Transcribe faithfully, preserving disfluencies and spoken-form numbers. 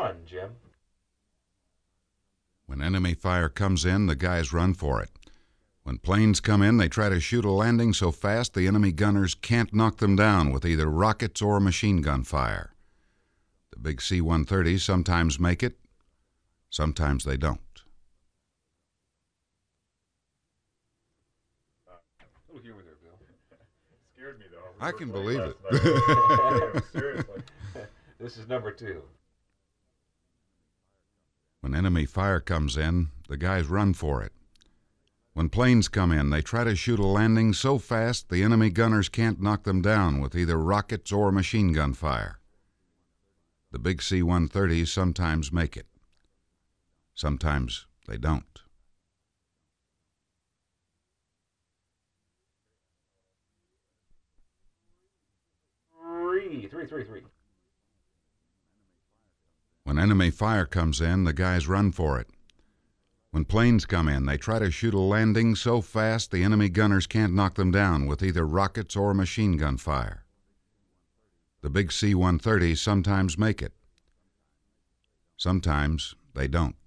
one, Jim. When enemy fire comes in, the guys run for it. When planes come in, they try to shoot a landing so fast the enemy gunners can't knock them down with either rockets or machine gun fire. The big C one thirties sometimes make it, sometimes they don't. Uh, a little humor there, Bill. Scared me, though. We I were can late believe last it. night. Seriously. This is number two. When enemy fire comes in, the guys run for it. When planes come in, they try to shoot a landing so fast the enemy gunners can't knock them down with either rockets or machine gun fire. The big C one thirties sometimes make it. Sometimes they don't. Three, three, three, three. When enemy fire comes in, the guys run for it. When planes come in, they try to shoot a landing so fast the enemy gunners can't knock them down with either rockets or machine gun fire. The big C one thirties sometimes make it. Sometimes they don't.